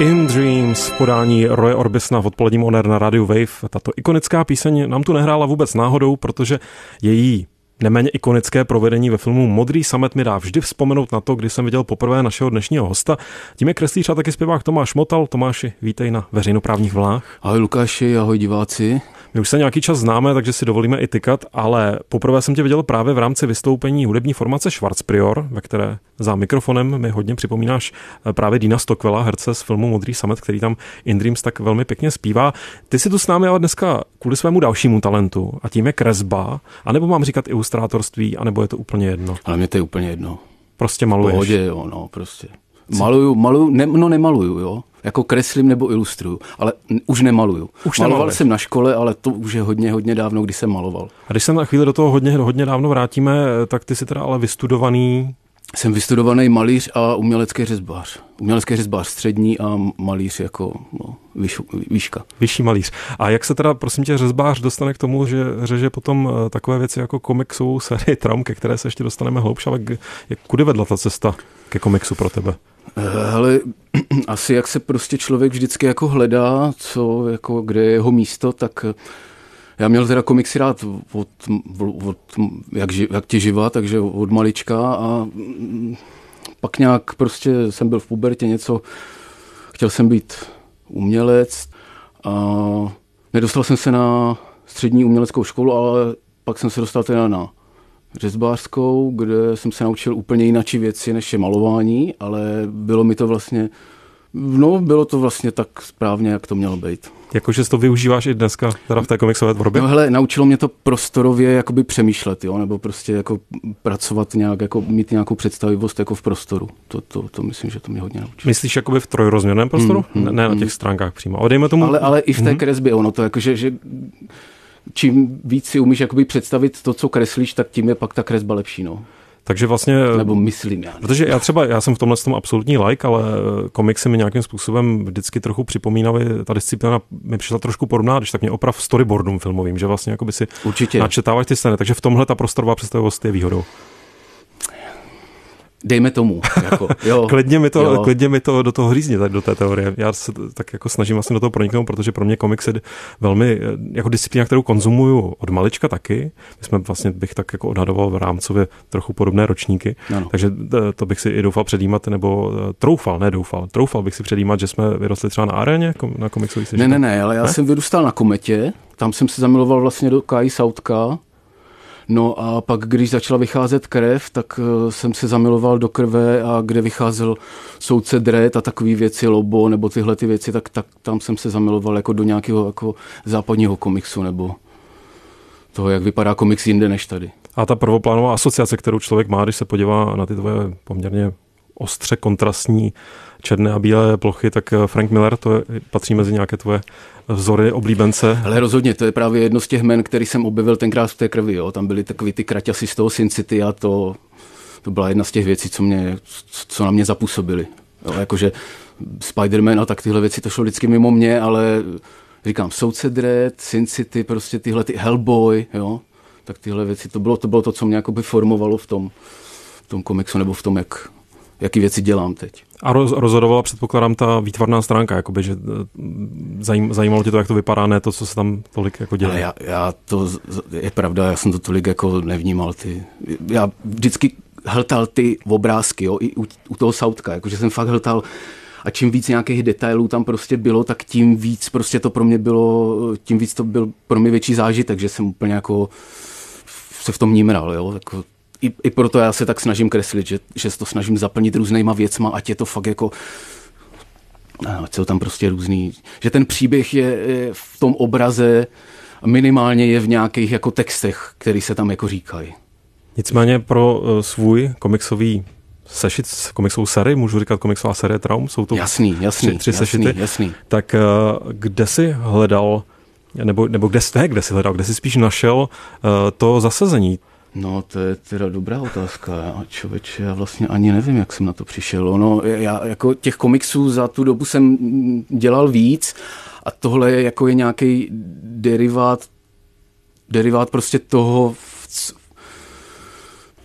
In Dreams v podání Roye Orbisona v odpoledním On Air na rádiu Wave. Tato ikonická píseň nám tu nehrála vůbec náhodou, protože její neméně ikonické provedení ve filmu Modrý samet mi dá vždy vzpomenout na to, kdy jsem viděl poprvé našeho dnešního hosta. Tím je kreslíř a taky zpěvák Tomáš Motal. Tomáši, vítej na veřejnoprávních vlnách. Ahoj Lukáši, ahoj diváci. My už se nějaký čas známe, takže si dovolíme i tykat, ale poprvé jsem tě viděl právě v rámci vystoupení hudební formace Schwarzprior, ve které za mikrofonem mi hodně připomínáš právě Deana Stockwella, herce z filmu Modrý samet, který tam In Dreams tak velmi pěkně zpívá. Ty si tu s námi ale dneska kvůli svému dalšímu talentu, a tím je kresba, anebo mám říkat ilustrátorství, anebo je to úplně jedno? Ale mě to je úplně jedno. Prostě maluješ. V pohodě, jo, no, prostě. Maluju, nemaluju, jo. Jako kreslím nebo ilustruju, ale už nemaluju. Maloval jsem na škole, ale to už je hodně dávno, kdy jsem maloval. A když se na chvíli do toho hodně dávno vrátíme, tak ty jsi teda ale vystudovaný... Jsem vystudovaný malíř a umělecký řezbář. Umělecký řezbář střední a malíř jako výška. Vyšší malíř. A jak se teda, prosím tě, řezbář dostane k tomu, že řeže potom takové věci jako komiksovou sérii Traum, ke které se ještě dostaneme hloubš, ale kudy vedla ta cesta ke komiksu pro tebe? Hele, asi jak se prostě člověk vždycky jako hledá, co, jako, kde je jeho místo, tak já měl teda komiksy rád jak ti živa, takže od malička a pak nějak prostě jsem byl v pubertě něco, chtěl jsem být umělec a nedostal jsem se na střední uměleckou školu, ale pak jsem se dostal teda na řezbářskou, kde jsem se naučil úplně jináčí věci, než je malování, ale bylo to vlastně tak správně, jak to mělo být. Jakože to využíváš i dneska teda v té komiksové tvorbě? No hele, naučilo mě to prostorově jakoby přemýšlet, jo, nebo prostě jako pracovat nějak, jako mít nějakou představivost jako v prostoru. To myslím, že to mě hodně naučilo. Myslíš jakoby v trojrozměrném prostoru? Ne na těch stránkách přímo. Ale dejme tomu... Ale i v té kresbě, ono to jakože, že čím víc si umíš jakoby představit to, co kreslíš, tak tím je pak ta kresba lepší, no. Takže vlastně... Nebo myslím já. Protože já jsem v tomhle tom absolutní like, ale komiksy mi nějakým způsobem vždycky trochu připomínaly, ta disciplína mi přišla trošku podobná, když tak mě oprav storyboardům filmovým, že vlastně jakoby si načetáváš ty scény, takže v tomhle ta prostorová představivost je výhodou. Dejme tomu. Jako, jo, klidně mi to do toho řízně, do té teorie. Já se tak jako snažím vlastně do toho proniknout, protože pro mě komiks je velmi jako disciplína, kterou konzumuju od malička taky. My jsme vlastně, bych tak jako odhadoval v rámcově trochu podobné ročníky. Ano. Takže to bych si i doufal předjímat, nebo troufal bych si předjímat, že jsme vyrostli třeba na aréně, na komiksových sežitech. Ne, ale já jsem vyrůstal na Kometě, tam jsem se zamiloval vlastně do Kai Sautka. No a pak, když začala vycházet Krev, tak jsem se zamiloval do Krve a kde vycházel Soudce Dredd a takový věci, Lobo nebo tyhle ty věci, tak tam jsem se zamiloval jako do nějakého jako západního komiksu nebo toho, jak vypadá komiks jinde než tady. A ta prvoplánová asociace, kterou člověk má, když se podívá na ty tvoje poměrně ostře kontrastní černé a bílé plochy, tak Frank Miller, to patří mezi nějaké tvoje vzory, oblíbence. Ale rozhodně, to je právě jedno z těch jmen, který jsem objevil tenkrát v té Krvi. Jo. Tam byly takový ty kraťasy z toho Sin City a to byla jedna z těch věcí, co na mě zapůsobily. Jo, jakože Spider-Man a tak tyhle věci, to šlo vždycky mimo mě, ale říkám, Soudce Dredd, Sin City, prostě tyhle ty Hellboy, jo, tak tyhle věci, to bylo to, co mě jakoby formovalo v tom komiksu nebo v tom, jaký věci dělám teď. A rozhodovala, předpokládám, ta výtvarná stránka, jakoby, že zajímalo tě to, jak to vypadá, ne to, co se tam tolik jako dělá. Já to je pravda, já jsem to tolik jako nevnímal. Já vždycky hltal ty obrázky, jo, i u toho Sautka, jakože jsem fakt hltal a čím víc nějakých detailů tam prostě bylo, tak tím víc prostě to pro mě bylo, tím víc to byl pro mě větší zážitek, že jsem úplně jako se v tom nímral, jo, jako I proto já se tak snažím kreslit, že se to snažím zaplnit různýma věcma, ať je to fakt jako, ať jsou tam prostě různý, že ten příběh je v tom obraze, minimálně je v nějakých jako textech, který se tam jako říkají. Nicméně pro svůj komiksový sešit, komiksovou sérii, můžu říkat komiksová série Traum, jsou to tři sešity. Jasný. Tak kde jsi hledal, nebo kde jsi hledal, kde jsi spíš našel to zasazení? No, to je teda dobrá otázka. Člověče, já vlastně ani nevím, jak jsem na to přišel. No, já jako těch komiksů za tu dobu jsem dělal víc a tohle je jako je nějaký derivát prostě toho,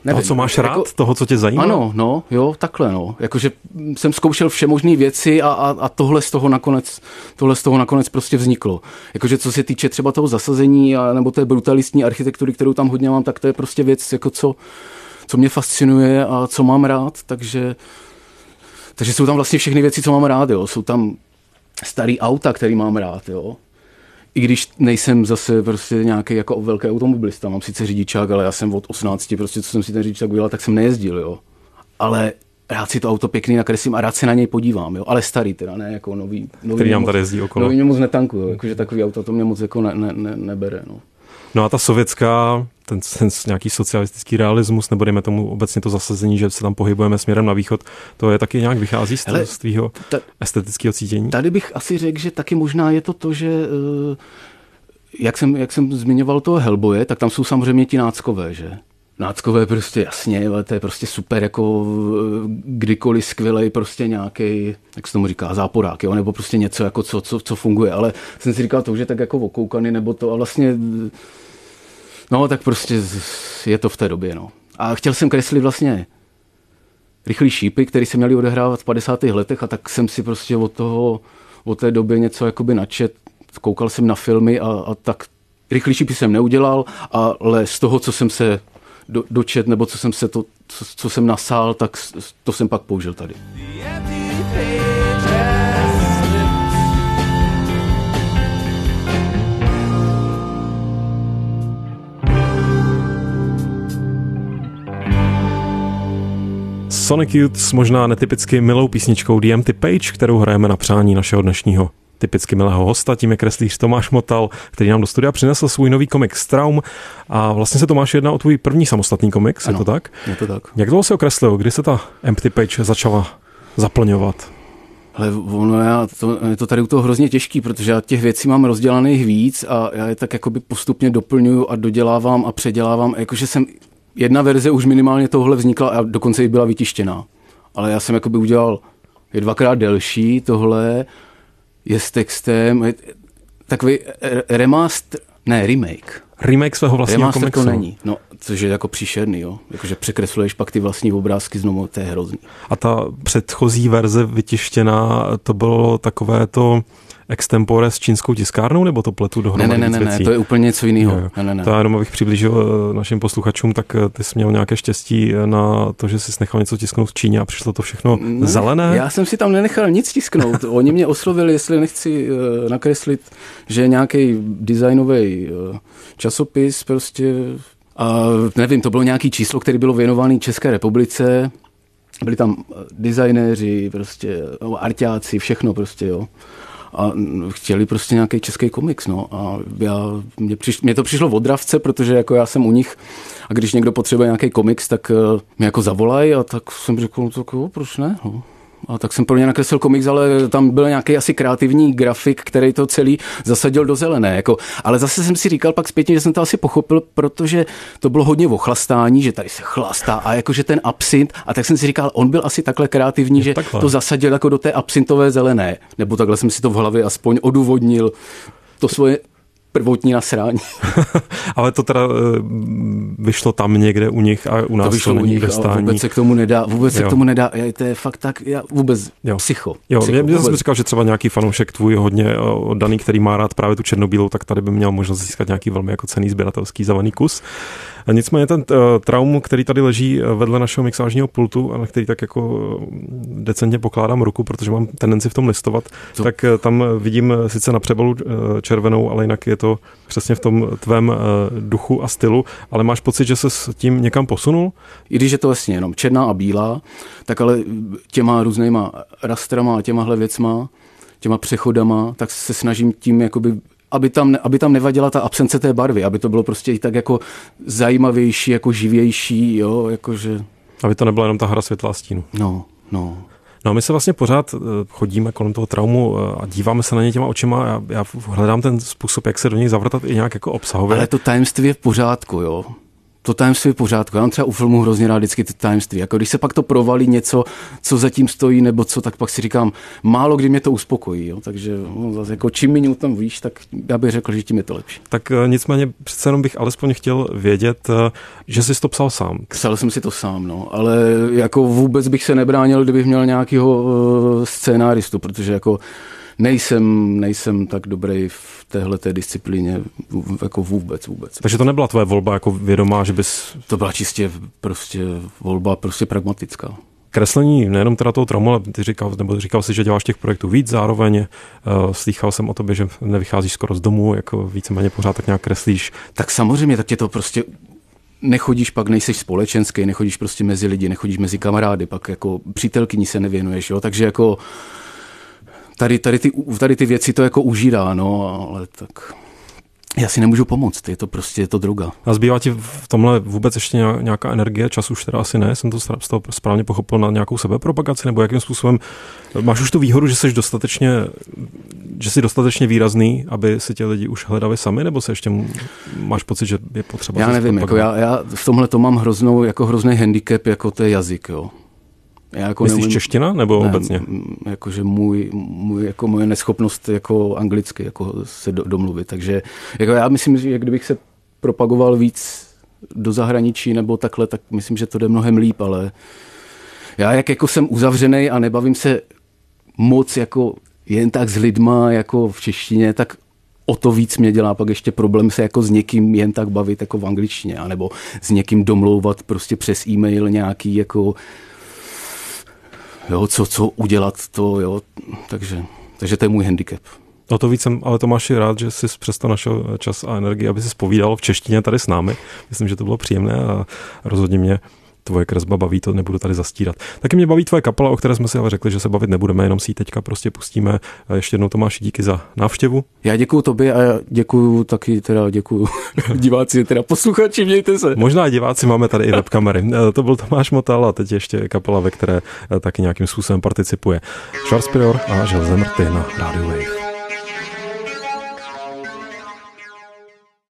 nevím. Toho, co máš rád? Toho, co tě zajímá? Ano, no, jo, takhle, no. Jakože jsem zkoušel všemožné věci a tohle z toho nakonec prostě vzniklo. Jakože co se týče třeba toho zasazení nebo té brutalistní architektury, kterou tam hodně mám, tak to je prostě věc, jako co mě fascinuje a co mám rád, takže jsou tam vlastně všechny věci, co mám rád, jo. Jsou tam starý auta, který mám rád, jo. I když nejsem zase prostě nějaký jako velký automobilista, mám sice řidičák, ale já jsem od 18, prostě co jsem si ten řidičák udělal, tak jsem nejezdil, jo. Ale rád si to auto pěkný nakreslím a rád se na něj podívám, jo. Ale starý teda, ne jako nový. Který nám tady jezdí okolo. Nový mě moc netankuju, jakože takový auto to mě moc jako nebere, no. No a ta sovětská, ten nějaký socialistický realismus, nebo dejme tomu obecně to zasazení, že se tam pohybujeme směrem na východ, to je taky nějak vychází z tvýho estetického cítění? Tady bych asi řekl, že taky možná je to, že jak jsem zmiňoval toho Hellboye, tak tam jsou samozřejmě ti náckové, že? Náckové prostě jasně, ale to je prostě super, jako kdykoliv skvělej prostě nějaký, jak se tomu říká, záporák, jo? Nebo prostě něco, jako co funguje, ale jsem si říkal to, že tak jako okoukany, nebo to a vlastně, no tak prostě je to v té době, no. A chtěl jsem kreslit vlastně Rychlý šípy, který se měli odehrávat v 50. letech a tak jsem si prostě od té doby něco jakoby načet, koukal jsem na filmy a tak Rychlý šípy jsem neudělal, ale z toho, co jsem se dočet, nebo co jsem nasál, tak to jsem pak použil tady. Sonic Youth s možná netypicky milou písničkou The Empty Page, kterou hrajeme na přání našeho dnešního typicky milého hosta, tím je kreslíř Tomáš Motal, který nám do studia přinesl svůj nový komiks Traum. A vlastně se, Tomáš, jedná o tvůj první samostatný komiks, ano, je to tak? Je to tak. Jak dlouho se okreslil? Kdy se ta Empty Page začala zaplňovat? Ale je to tady u toho hrozně těžký, protože já těch věcí mám rozdělaných víc a já je tak jakoby postupně doplňuju a dodělávám a předělávám. Jakože jedna verze už minimálně tohle vznikla a dokonce i byla vytištěná. Ale já jsem jakoby udělal je 2x delší tohle, je s textem, je takový remake. Remake svého vlastního komiksu. To není, no, což je jako příšerný, jo. Jakože překresluješ pak ty vlastní obrázky znovu, to je hrozný. A ta předchozí verze vytištěná, to bylo takové to extempore s čínskou tiskárnou, nebo to pletu dohromady? Ne, to je úplně něco jiného. Ne. To já jenom abych přiblížil našim posluchačům, tak ty jsi měl nějaké štěstí na to, že jsi nechal něco tisknout v Číně a přišlo to všechno zelené? Já jsem si tam nenechal nic tisknout. Oni mě oslovili, jestli nechci nakreslit, že nějaký designový časopis prostě a nevím, to bylo nějaký číslo, který bylo věnovaný České republice. Byli tam designéři, prostě arťáci, všechno prostě, jo. A chtěli prostě nějaký český komiks, no. A mně to přišlo v Odravce, protože jako já jsem u nich a když někdo potřebuje nějaký komiks, tak mě jako zavolají a tak jsem řekl, tak jo, proč ne, no. A tak jsem pro ně nakreslil komiks, ale tam byl nějaký asi kreativní grafik, který to celý zasadil do zelené. Jako. Ale zase jsem si říkal pak zpětně, že jsem to asi pochopil, protože to bylo hodně o chlastání, že tady se chlastá a jakože ten absint. A tak jsem si říkal, on byl asi takhle kreativní, že to zasadil jako do té absintové zelené. Nebo takhle jsem si to v hlavě aspoň odůvodnil to svoje prvotní nasrání. Ale to teda vyšlo tam někde u nich a u nás to není ve stání. Vůbec se k tomu nedá. To je fakt tak, vůbec psycho. Já jsem říkal, že třeba nějaký fanoušek tvůj hodně oddaný, který má rád právě tu černobílou, tak tady by měl možnost získat nějaký velmi jako cenný sběratelský zavaný kus. A nicméně ten Traum, který tady leží vedle našeho mixážního pultu a na který tak jako decentně pokládám ruku, protože mám tendenci v tom listovat, tak tam vidím sice na přebalu červenou, ale jinak je to přesně v tom tvém duchu a stylu, ale máš pocit, že se s tím někam posunul? I když je to vlastně jenom černá a bílá, tak ale těma různýma rastrama a těmahle věcma, těma přechodama, tak se snažím tím jakoby aby tam nevadila ta absence té barvy, aby to bylo prostě i tak jako zajímavější, jako živější, jo, jakože... Aby to nebyla jenom ta hra světla a stínu. No. No a my se vlastně pořád chodíme kolem toho Traumu a díváme se na ně těma očima. Já hledám ten způsob, jak se do něj zavrtat i nějak jako obsahově. Ale to tajemství je v pořádku, jo. to tajemství je v pořádku. Já mám třeba u filmu hrozně rád vždycky ty tajemství. Jako když se pak to provalí něco, co zatím stojí, nebo co, tak pak si říkám, málo kdy mě to uspokojí. Jo? Takže zase jako čím méně tam víš, tak já bych řekl, že tím je to lepší. Tak nicméně přece jenom bych alespoň chtěl vědět, že jsi to psal sám. Psal jsem si to sám, no, ale jako vůbec bych se nebránil, kdybych měl nějakého scénáristu, protože jako nejsem tak dobrý v téhleté disciplíně, jako vůbec. Takže to nebyla tvoje volba jako vědomá, že bys... To byla čistě volba pragmatická. Kreslení nejenom teda toho Traumu, ale ty říkal si, že děláš těch projektů víc zároveň. Slýchal jsem o tobě, že nevycházíš skoro z domu, jako víceméně pořád tak nějak kreslíš. Tak samozřejmě, tak tě to prostě nechodíš, pak nejseš společenský, nechodíš prostě mezi lidi, nechodíš mezi kamarády, pak jako přítelkyni se nevěnuješ, jo, takže jako tady ty věci to jako užírá, no, ale tak já si nemůžu pomoct, je to droga. A zbývá ti v tomhle vůbec ještě nějaká energie, čas už teda asi ne, jsem to z toho správně pochopil, na nějakou sebepropagaci, nebo jakým způsobem, máš už tu výhodu, že jsi dostatečně výrazný, aby si tě lidi už hledali sami, nebo se ještě máš pocit, že je potřeba... Já nevím, jako já v tomhle to mám hrozný handicap, jako to je jazyk, jo. Jako myslíš čeština nebo obecně? Jakože moje neschopnost jako anglicky jako se domluvit. Takže jako já myslím, že kdybych se propagoval víc do zahraničí nebo takhle, tak myslím, že to jde mnohem líp, ale já jako jsem uzavřený a nebavím se moc jako jen tak s lidma jako v češtině, tak o to víc mě dělá pak ještě problém se jako s někým jen tak bavit jako v angličtině, anebo s někým domlouvat prostě přes e-mail nějaký jako jo, co udělat to, jo, takže to je můj handicap. O to víc jsem, ale Tomáši, rád, že jsi přesto našel čas a energii, aby jsi povídal v češtině tady s námi. Myslím, že to bylo příjemné a rozhodně mě tvoje kresba baví, to nebudu tady zastírat. Taky mě baví tvoje kapela, o které jsme si ale řekli, že se bavit nebudeme, jenom si ji teďka prostě pustíme. A ještě jednou, Tomáši, díky za návštěvu. Já děkuju tobě a děkuju diváci, posluchači, mějte se. Možná diváci, máme tady i webkamery. To byl Tomáš Motal a teď ještě kapela, ve které taky nějakým způsobem participuje Schwarz Prior a Železné mrty na Radio Wave.